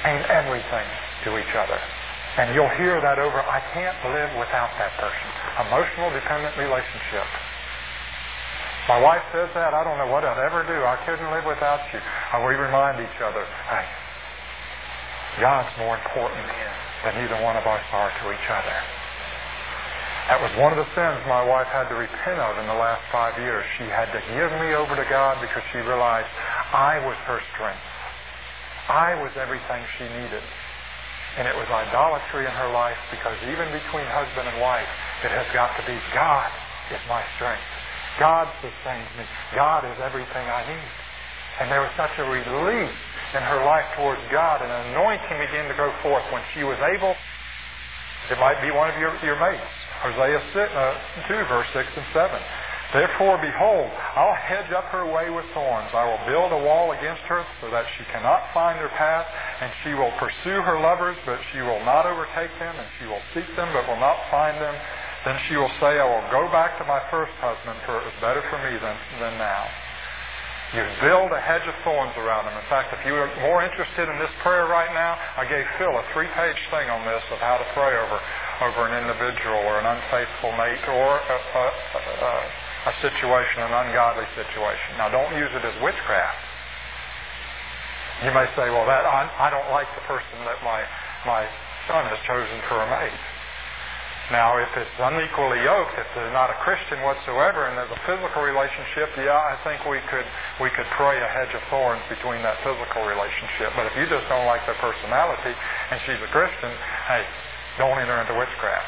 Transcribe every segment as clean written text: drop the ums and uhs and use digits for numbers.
ain't everything to each other. And you'll hear that over, I can't live without that person. Emotional dependent relationship. My wife says that, I don't know what I'd ever do. I couldn't live without you. And we remind each other, hey, God's more important than either one of us are to each other. That was one of the sins my wife had to repent of in the last 5 years. She had to give me over to God because she realized I was her strength. I was everything she needed. And it was idolatry in her life because even between husband and wife, it has got to be God is my strength. God sustains me. God is everything I need. And there was such a relief in her life towards God, and an anointing began to go forth when she was able. It might be one of your mates. Hosea 2, verse 6 and 7. Therefore, behold, I'll hedge up her way with thorns. I will build a wall against her so that she cannot find her path, and she will pursue her lovers, but she will not overtake them, and she will seek them, but will not find them. Then she will say, I will go back to my first husband, for it was better for me than now. You build a hedge of thorns around them. In fact, if you are more interested in this prayer right now, I gave Phil a 3-page thing on this of how to pray over an individual or an unfaithful mate or a situation, an ungodly situation. Now, don't use it as witchcraft. You may say, well, I don't like the person that my son has chosen for a mate. Now, if it's unequally yoked, if they're not a Christian whatsoever, and there's a physical relationship, yeah, I think we could pray a hedge of thorns between that physical relationship. But if you just don't like their personality and she's a Christian, hey, don't enter into witchcraft.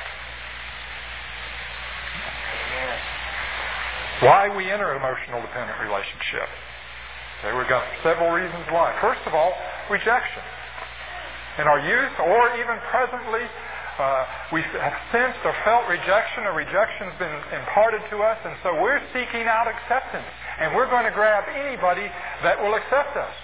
Why we enter an emotional dependent relationship? Okay, we've got several reasons why. First of all, rejection. In our youth or even presently, we have sensed or felt rejection, or rejection's been imparted to us, and so we're seeking out acceptance. And we're going to grab anybody that will accept us.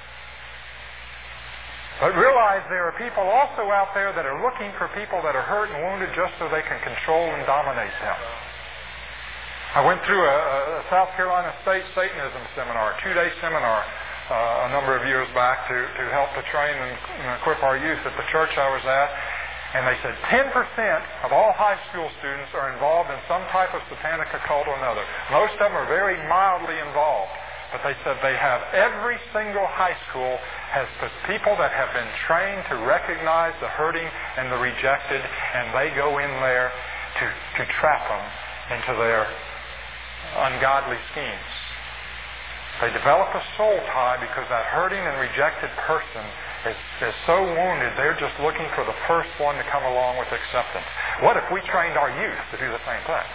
But realize there are people also out there that are looking for people that are hurt and wounded just so they can control and dominate them. I went through a South Carolina State Satanism seminar, a 2-day seminar, a number of years back to help to train and equip our youth at the church I was at. And they said 10% of all high school students are involved in some type of satanic occult or another. Most of them are very mildly involved. But they said they have every single high school has people that have been trained to recognize the hurting and the rejected, and they go in there to trap them into their ungodly schemes. They develop a soul tie because that hurting and rejected person is so wounded, they're just looking for the first one to come along with acceptance. What if we trained our youth to do the same thing?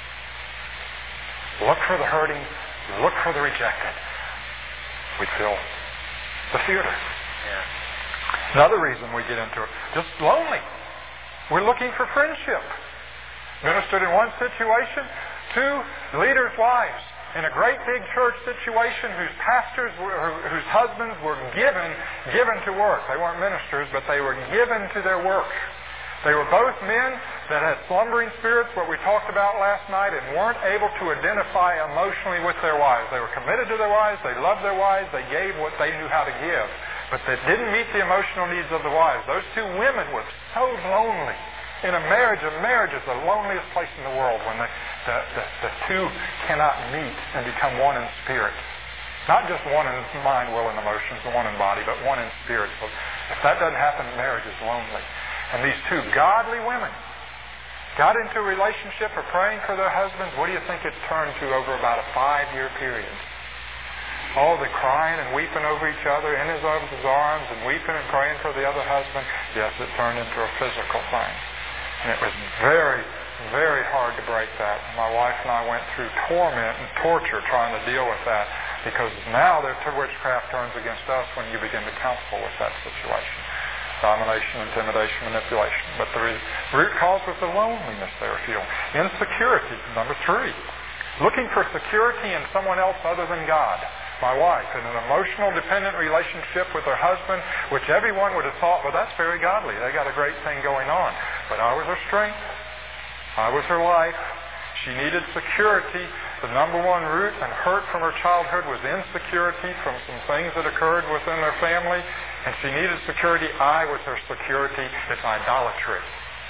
Look for the hurting, look for the rejected. We'd fill the theater. Yeah. Another reason we get into it, just lonely. We're looking for friendship. Ministered in one situation, 2 leaders' wives in a great big church situation whose pastors, whose husbands were given to work. They weren't ministers, but they were given to their work. They were both men that had slumbering spirits, what we talked about last night, and weren't able to identify emotionally with their wives. They were committed to their wives, they loved their wives, they gave what they knew how to give, but they didn't meet the emotional needs of the wives. Those 2 women were so lonely. In a marriage is the loneliest place in the world when the 2 cannot meet and become one in spirit. Not just one in mind, will, and emotions, and one in body, but one in spirit. So if that doesn't happen, marriage is lonely. And these 2 godly women got into a relationship of praying for their husbands. What do you think it turned to over about a 5-year period? Oh, the crying and weeping over each other in his arms and weeping and praying for the other husband. Yes, it turned into a physical thing. And it was very, very hard to break that. My wife and I went through torment and torture trying to deal with that, because now their witchcraft turns against us when you begin to counsel with that situation. Domination, intimidation, manipulation. But the root cause was the loneliness they were feeling. Insecurity, number 3. Looking for security in someone else other than God. My wife, in an emotional, dependent relationship with her husband, which everyone would have thought, well, that's very godly. They got a great thing going on. But I was her strength. I was her life. She needed security. The number 1 root and hurt from her childhood was insecurity from some things that occurred within their family. and she needed security. I was her security. It's idolatry.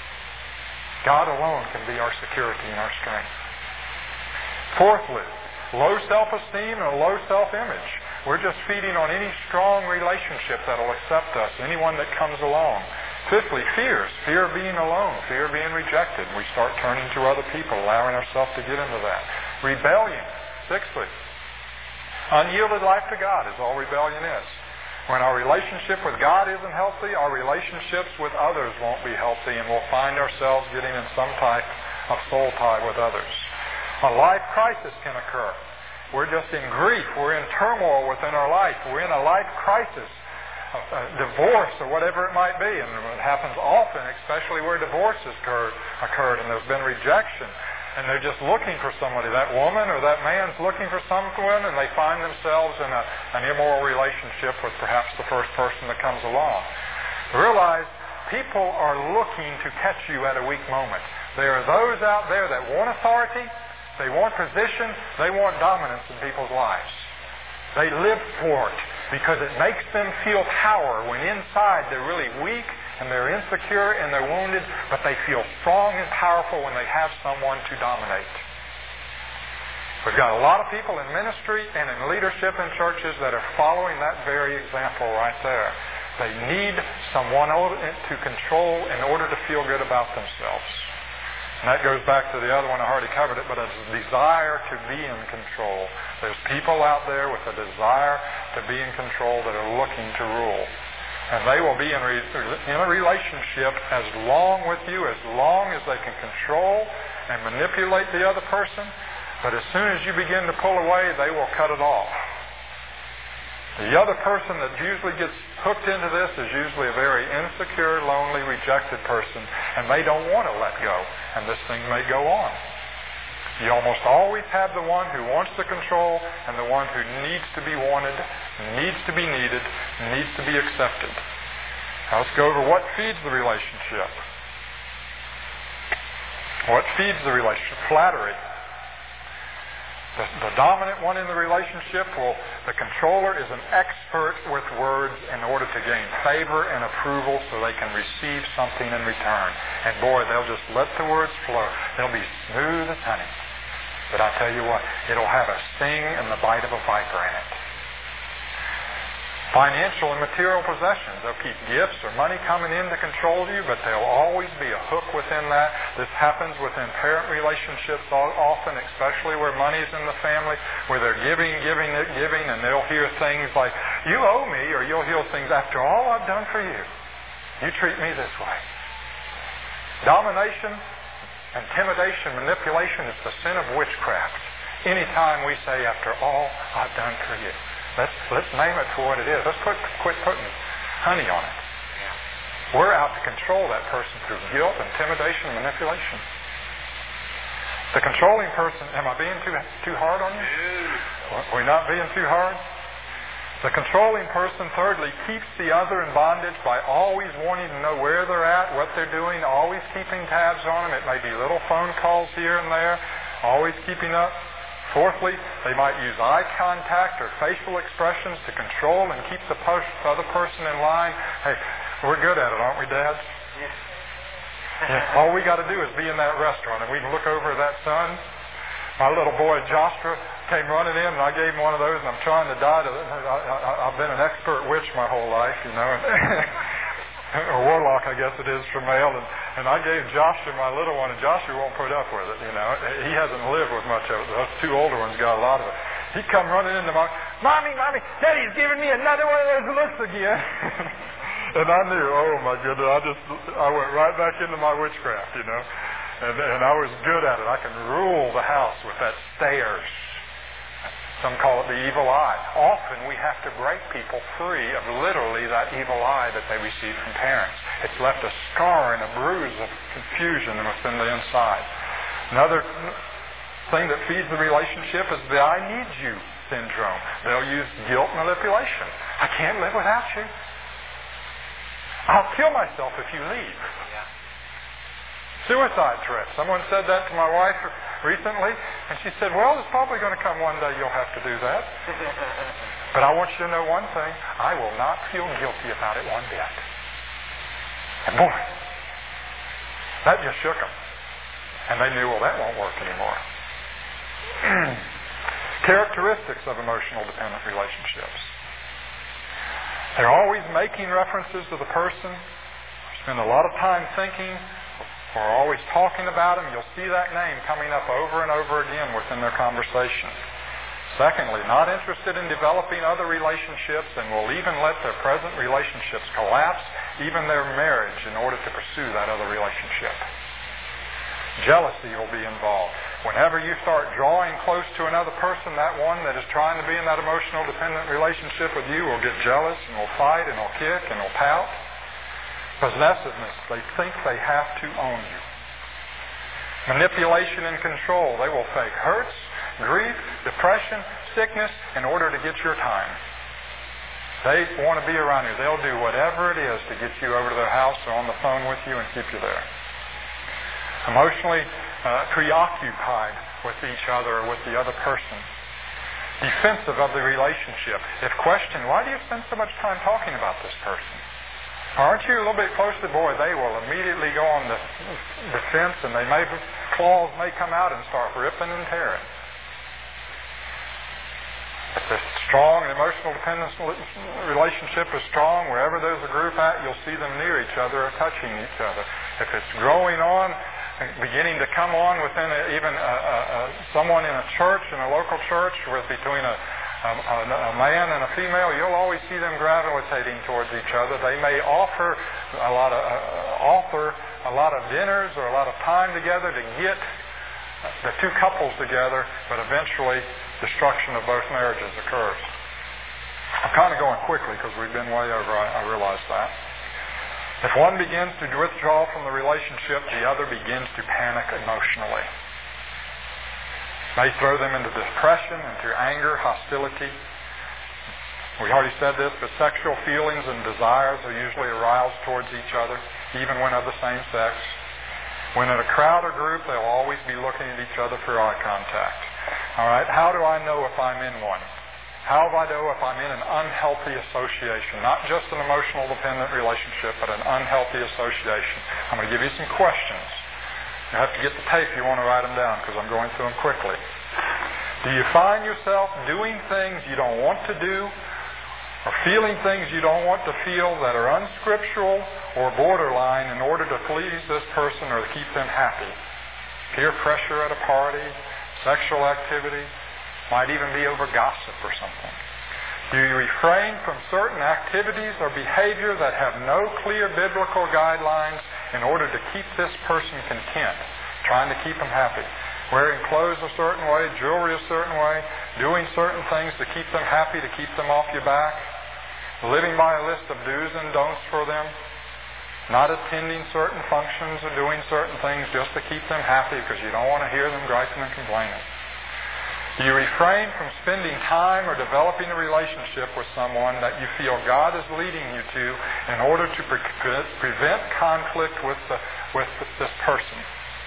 God alone can be our security and our strength. Fourthly, low self-esteem and a low self-image. We're just feeding on any strong relationship that will accept us, anyone that comes along. Fifthly, fears. Fear of being alone, fear of being rejected. We start turning to other people, allowing ourselves to get into that. Rebellion. Sixthly, unyielded life to God is all rebellion is. When our relationship with God isn't healthy, our relationships with others won't be healthy, and we'll find ourselves getting in some type of soul tie with others. A life crisis can occur. We're just in grief. We're in turmoil within our life. We're in a life crisis, a divorce or whatever it might be. And it happens often, especially where divorce has occurred and there's been rejection. And they're just looking for somebody. That woman or that man's looking for someone, and they find themselves in an immoral relationship with perhaps the first person that comes along. Realize people are looking to catch you at a weak moment. There are those out there that want authority, they want position, they want dominance in people's lives. They live for it because it makes them feel power when inside they're really weak and they're insecure and they're wounded, but they feel strong and powerful when they have someone to dominate. We've got a lot of people in ministry and in leadership in churches that are following that very example right there. They need someone to control in order to feel good about themselves. And that goes back to the other one, I already covered it, but a desire to be in control. There's people out there with a desire to be in control that are looking to rule. And they will be in a relationship as long with you, as long as they can control and manipulate the other person. But as soon as you begin to pull away, they will cut it off. The other person that usually gets hooked into this is usually a very insecure, lonely, rejected person, and they don't want to let go, and this thing may go on. You almost always have the one who wants the control and the one who needs to be wanted, needs to be needed, needs to be accepted. Now let's go over what feeds the relationship. What feeds the relationship? Flattery. The dominant one in the relationship, the controller is an expert with words in order to gain favor and approval so they can receive something in return. And boy, they'll just let the words flow. They'll be smooth as honey. But I tell you what, it'll have a sting and the bite of a viper in it. Financial and material possessions. They'll keep gifts or money coming in to control you, but there'll always be a hook within that. This happens within parent relationships often, especially where money's in the family, where they're giving, and they'll hear things like, you owe me, or you'll hear things, after all I've done for you, you treat me this way. Domination, intimidation, manipulation is the sin of witchcraft. Anytime we say, after all I've done for you. Let's name it for what it is. Let's quit putting honey on it. Yeah. We're out to control that person through guilt, intimidation, and manipulation. The controlling person, am I being too hard on you? Are we not being too hard? The controlling person, thirdly, keeps the other in bondage by always wanting to know where they're at, what they're doing, always keeping tabs on them. It may be little phone calls here and there, always keeping up. Fourthly, they might use eye contact or facial expressions to control and keep the other person in line. Hey, we're good at it, aren't we, dads? Yes. Yeah. All we got to do is be in that restaurant and we can look over at that son. My little boy Joshua came running in and I gave him one of those and I'm trying to die. I've been an expert witch my whole life, you know. Or warlock, I guess it is, from male. And I gave Joshua my little one, and Joshua won't put up with it, you know. He hasn't lived with much of it. Those two older ones got a lot of it. He'd come running into Mommy, Daddy's giving me another one of those looks again. And I knew, oh my goodness, I went right back into my witchcraft, you know. And I was good at it. I can rule the house with that stare. Some call it the evil eye. Often we have to break people free of literally that evil eye that they receive from parents. It's left a scar and a bruise of confusion within the inside. Another thing that feeds the relationship is the I need you syndrome. They'll use guilt manipulation. I can't live without you. I'll kill myself if you leave. Suicide threat. Someone said that to my wife recently, and she said, well, it's probably going to come one day you'll have to do that. But I want you to know one thing. I will not feel guilty about it one bit. And boy, that just shook them. And they knew, well, that won't work anymore. Characteristics of emotional dependent relationships. They're always making references to the person. Spend a lot of time thinking or always talking about them. You'll see that name coming up over and over again within their conversation. Secondly, not interested in developing other relationships and will even let their present relationships collapse, even their marriage, in order to pursue that other relationship. Jealousy will be involved. Whenever you start drawing close to another person, that one that is trying to be in that emotional dependent relationship with you will get jealous and will fight and will kick and will pout. Possessiveness, they think they have to own you. Manipulation and control, they will fake hurts, grief, depression, sickness in order to get your time. They want to be around you. They'll do whatever it is to get you over to their house or on the phone with you and keep you there. Emotionally preoccupied with each other or with the other person. Defensive of the relationship. If questioned, why do you spend so much time talking about this person? Aren't you a little bit close to, boy, they will immediately go on the defense and claws may come out and start ripping and tearing. If the strong and emotional dependence relationship is strong, wherever there's a group at, you'll see them near each other or touching each other. If it's growing on, beginning to come on within someone in a church, in a local church, between a man and a female, you'll always see them gravitating towards each other. They may offer a lot of dinners or a lot of time together to get the two couples together, but eventually destruction of both marriages occurs. I'm kind of going quickly because we've been way over. I realize that. If one begins to withdraw from the relationship, the other begins to panic emotionally. May throw them into depression, into anger, hostility. We already said this, but sexual feelings and desires are usually aroused towards each other, even when of the same sex. When in a crowd or group, they'll always be looking at each other for eye contact. All right, how do I know if I'm in one? How do I know if I'm in an unhealthy association? Not just an emotional dependent relationship, but an unhealthy association. I'm going to give you some questions. You have to get the tape. You want to write them down because I'm going through them quickly. Do you find yourself doing things you don't want to do or feeling things you don't want to feel that are unscriptural or borderline in order to please this person or to keep them happy? Peer pressure at a party, sexual activity, might even be over gossip or something. Do you refrain from certain activities or behavior that have no clear biblical guidelines in order to keep this person content, trying to keep them happy? Wearing clothes a certain way, jewelry a certain way, doing certain things to keep them happy, to keep them off your back, living by a list of do's and don'ts for them, not attending certain functions or doing certain things just to keep them happy because you don't want to hear them griping and complaining. Do you refrain from spending time or developing a relationship with someone that you feel God is leading you to in order to prevent conflict with this person?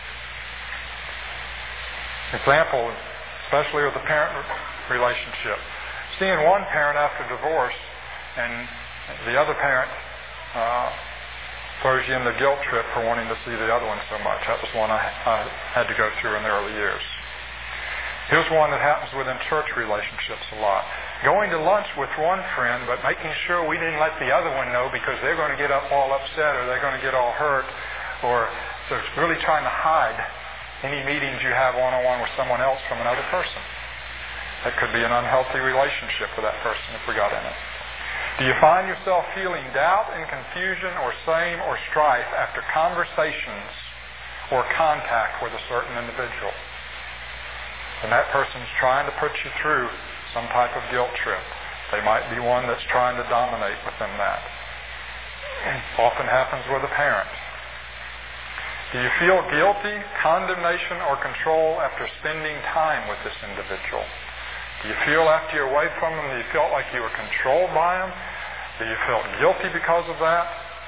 Example, especially with the parent relationship. Seeing one parent after divorce and the other parent throws you in the guilt trip for wanting to see the other one so much. That was one I had to go through in the early years. Here's one that happens within church relationships a lot. Going to lunch with one friend, but making sure we didn't let the other one know because they're going to get all upset or they're going to get all hurt. Or so it's really trying to hide any meetings you have one-on-one with someone else from another person. That could be an unhealthy relationship with that person if we got in it. Do you find yourself feeling doubt and confusion or shame or strife after conversations or contact with a certain individual? And that person's trying to put you through some type of guilt trip. They might be one that's trying to dominate within that. It often happens with a parent. Do you feel guilty, condemnation, or control after spending time with this individual? Do you feel after you're away from them that you felt like you were controlled by them? Do you feel guilty because of that?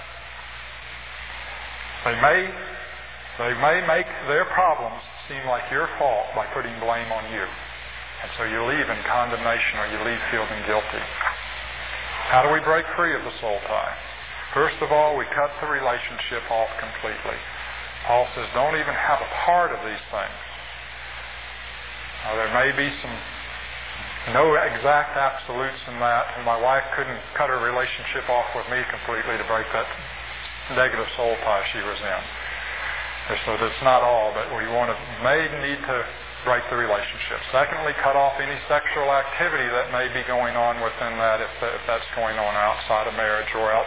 They may make their problems seem like your fault by putting blame on you. And so you leave in condemnation or you leave feeling guilty. How do we break free of the soul tie? First of all, we cut the relationship off completely. Paul says, don't even have a part of these things. Now, there may be no exact absolutes in that, and my wife couldn't cut her relationship off with me completely to break that negative soul tie she was in. And so that's not all, but we may need to break the relationship. Secondly, cut off any sexual activity that may be going on within that, if that's going on outside of marriage or out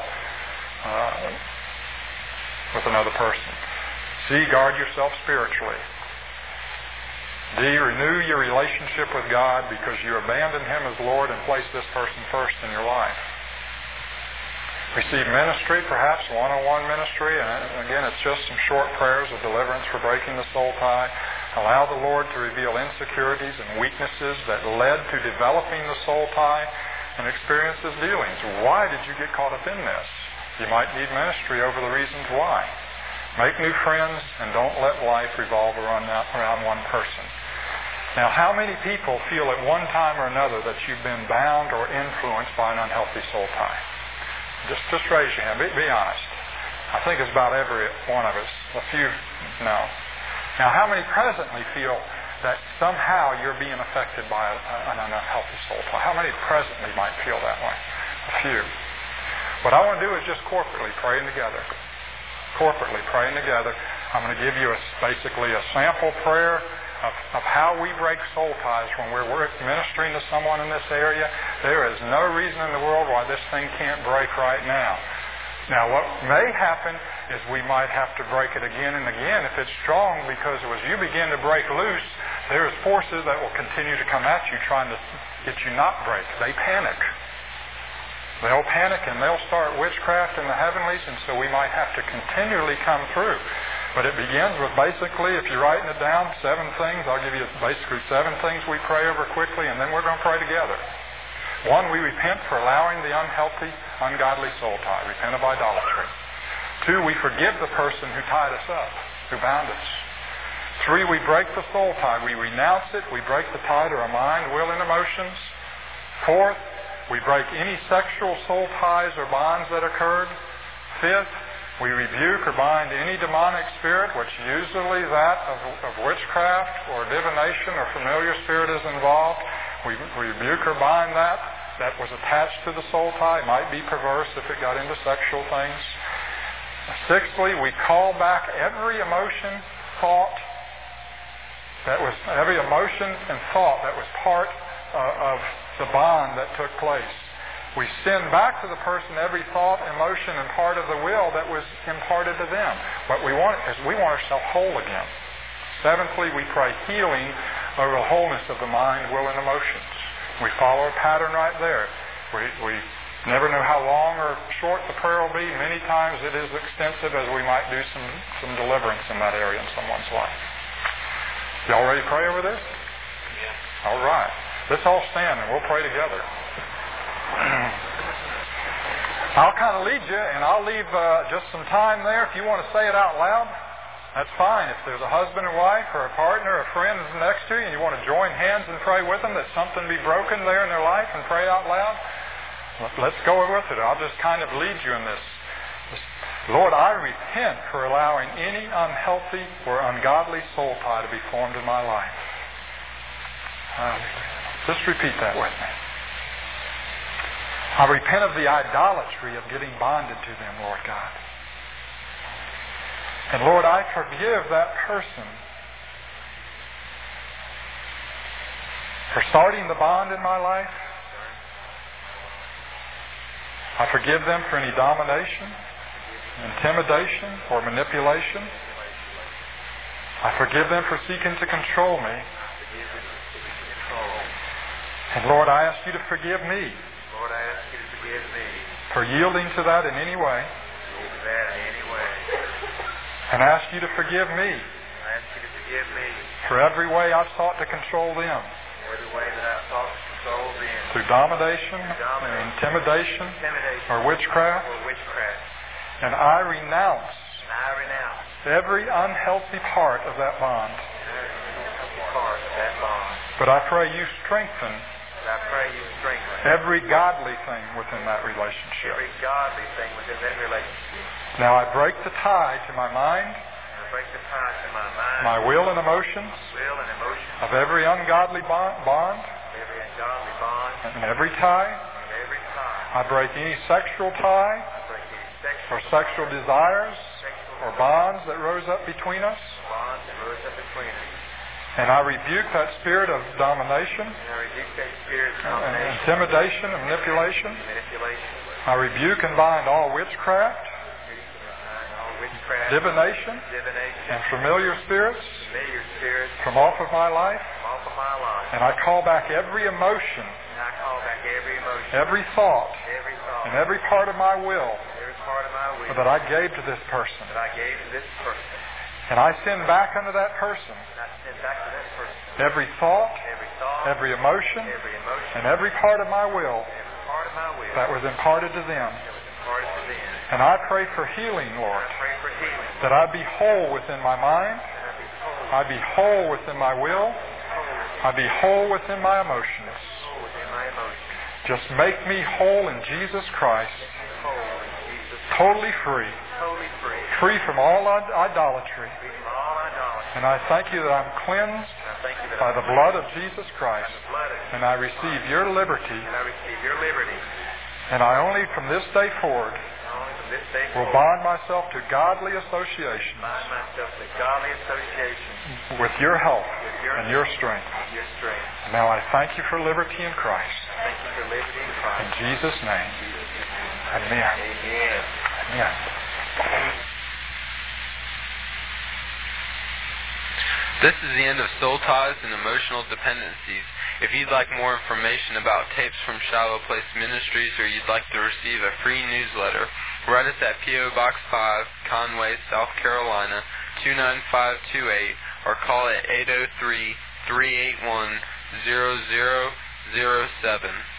with another person. C, guard yourself spiritually. D, renew your relationship with God because you abandoned Him as Lord and placed this person first in your life. Receive ministry, perhaps one-on-one ministry, and again, it's just some short prayers of deliverance for breaking the soul tie. Allow the Lord to reveal insecurities and weaknesses that led to developing the soul tie and experience His dealings. Why did you get caught up in this? You might need ministry over the reasons why. Make new friends and don't let life revolve around one person. Now, how many people feel at one time or another that you've been bound or influenced by an unhealthy soul tie? Just raise your hand. Be honest. I think it's about every one of us. A few, no. Now, how many presently feel that somehow you're being affected by an unhealthy soul tie? How many presently might feel that way? A few. What I want to do is just corporately praying together. Corporately praying together. I'm going to give you basically a sample prayer of how we break soul ties when we're ministering to someone in this area. There is no reason in the world why this thing can't break right now. Now, what may happen is we might have to break it again and again if it's strong, because as you begin to break loose, there's forces that will continue to come at you trying to get you not break. They panic. They'll panic and they'll start witchcraft in the heavenlies, and so we might have to continually come through. But it begins with basically, if you're writing it down, 7 things. I'll give you basically 7 things we pray over quickly, and then we're going to pray together. 1, we repent for allowing the unhealthy, ungodly soul tie. Repent of idolatry. 2, we forgive the person who tied us up, who bound us. 3, we break the soul tie. We renounce it. We break the tie to our mind, will, and emotions. 4th, we break any sexual soul ties or bonds that occurred. 5th, we rebuke or bind any demonic spirit, which usually that of witchcraft or divination or familiar spirit is involved. We rebuke or bind that was attached to the soul tie. It might be perverse if it got into sexual things. 6thly, we call back every emotion, thought, every emotion and thought that was part of the bond that took place. We send back to the person every thought, emotion, and part of the will that was imparted to them. What we want is we want ourselves whole again. 7thly, we pray healing over the wholeness of the mind, will, and emotions. We follow a pattern right there. We never know how long or short the prayer will be. Many times it is extensive, as we might do some deliverance in that area in someone's life. Y'all ready to pray over this? Yeah. All right. Let's all stand and we'll pray together. I'll kind of lead you, and I'll leave just some time there. If you want to say it out loud, that's fine. If there's a husband or wife or a partner or a friend next to you and you want to join hands and pray with them that something be broken there in their life and pray out loud, let's go with it. I'll just kind of lead you in this. Lord, I repent for allowing any unhealthy or ungodly soul tie to be formed in my life. Just repeat that with me. I repent of the idolatry of getting bonded to them, Lord God. And Lord, I forgive that person for starting the bond in my life. I forgive them for any domination, intimidation, or manipulation. I forgive them for seeking to control me. And Lord, I ask you to forgive me. Lord, I ask you to forgive me for yielding to that in any way. And I ask you to forgive me for every way I've sought to control them. Through domination, intimidation, or witchcraft. And I renounce every unhealthy part of that bond. But I pray you strengthen I pray you strengthen every godly thing within that relationship. every godly thing within that relationship. Now I break the tie to my mind, And I break the ties in my mind, my will and emotions, will and emotion, of every ungodly bond, every ungodly bond, and every tie. and every tie. I break any sexual tie I break any sexual or sexual desires sexual or bonds that rose up between us. bonds that rose up between us. And I rebuke that spirit of domination, And I rebuke that spirit of and domination, intimidation, and manipulation. manipulation, I rebuke and bind all witchcraft, all witchcraft, divination, divination, and familiar spirits familiar spirits from off of my life. from off of my life. And I call back every emotion, And I call back every emotion, every thought, every thought, and every part of my will every part of my will that I gave to this person. that I gave to this person. And I send back unto that person And I send back to that person every thought, every thought, every emotion, every emotion, and every part of my will every part of my will that was imparted to them. that was imparted to them. And I pray for healing, Lord, I pray for healing. that I be whole within my mind, And I be whole, I be whole within my will, I be whole within my emotions. whole within my emotions. Just make me whole in Jesus Christ, Whole in Jesus, totally free, totally free, free from all idolatry. free from all idolatry. And I thank you that I'm cleansed And I thank you that by I'm the blood of Jesus Christ, the blood of and I receive your liberty. and I receive your liberty. And I only from this day forward And only from this day will forward, bond myself to godly association bind myself to godly association with your help with your and your strength. and your strength. And now I thank you for liberty in Christ. Thank you for liberty in In Christ. Jesus' name. Amen. Amen. Amen. This is the end of Soul Ties and Emotional Dependencies. If you'd like more information about tapes from Shiloh Place Ministries, or you'd like to receive a free newsletter, write us at P.O. Box 5, Conway, South Carolina, 29528, or call at 803-381-0007.